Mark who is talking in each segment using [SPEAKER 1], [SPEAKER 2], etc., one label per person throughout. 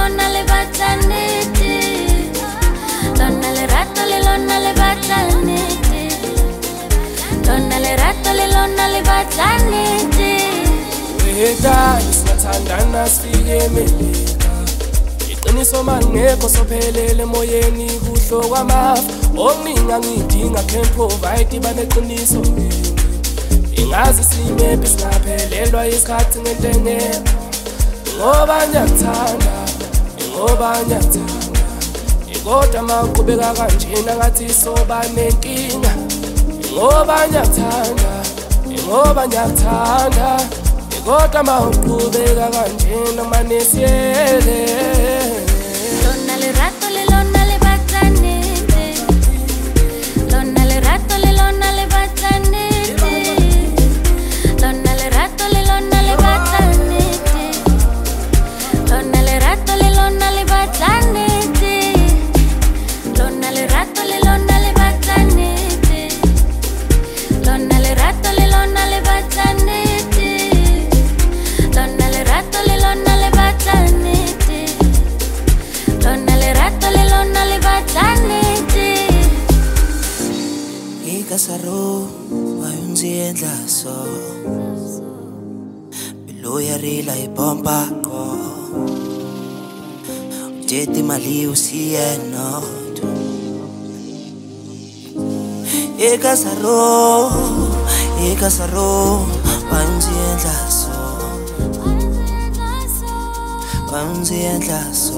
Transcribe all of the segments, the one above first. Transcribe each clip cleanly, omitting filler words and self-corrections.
[SPEAKER 1] lona le batlanete, lona lerato le lona le batlanete, lona lerato le lona le batlanete.
[SPEAKER 2] Weta isathandana sifike emelika, iqiniso mangekho sophelele emoyeni kuhlo kwamafa. Okuningi ngidinga can provide baneqiniso ngini. Ingazi simephi singaphelelwa isikhathi ngento engekho. Ngoba ngiyakuthanda, ngoba ngiyakuthanda, kodwa maqhubeka kanjena ngathi soba nenkinga. Ngoba ngiyakuthanda, ngoba ngiyakuthanda, kodwa maqhubeka kanjena manesiyele.
[SPEAKER 1] Lona lerato le lona le batlanete, lona lerato le lona le batlanete, lona lerato le lona le batlanete, lona lerato le lona le batlanete, lona lerato le lona le batlanete, lona lerato le lona le batlanete, lona lerato le lona le batlanete, lona lerato le lona le batlanete.
[SPEAKER 3] Ikasaro wayunziendla so Beloya rila ipompa ko Jeti mali usieno Ikasaro wayunziendla so Wayunziendla so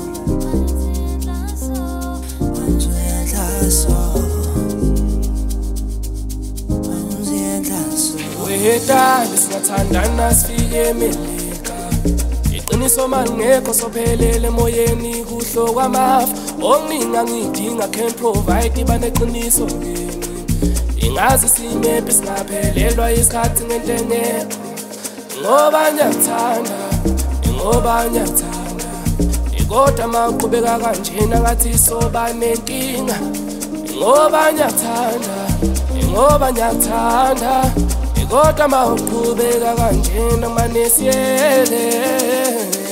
[SPEAKER 2] Weta singathandana sifike emelika, iqiniso mangekho sophelele emoyeni kuhlo kwamafa. Okuningi ngidinga can provide baneqiniso ngini. Ingazi simephi singaphelelwa isikhathi ngento engekho. Ngoba ngiyakuthanda, ngoba ngiyakuthanda, kodwa maqhubeka kanjena ngathi soba nenkinga. Ngoba ngiyakuthanda, ngoba ngiyakuthanda, kodwa maqhubeka kanjena manesiyele.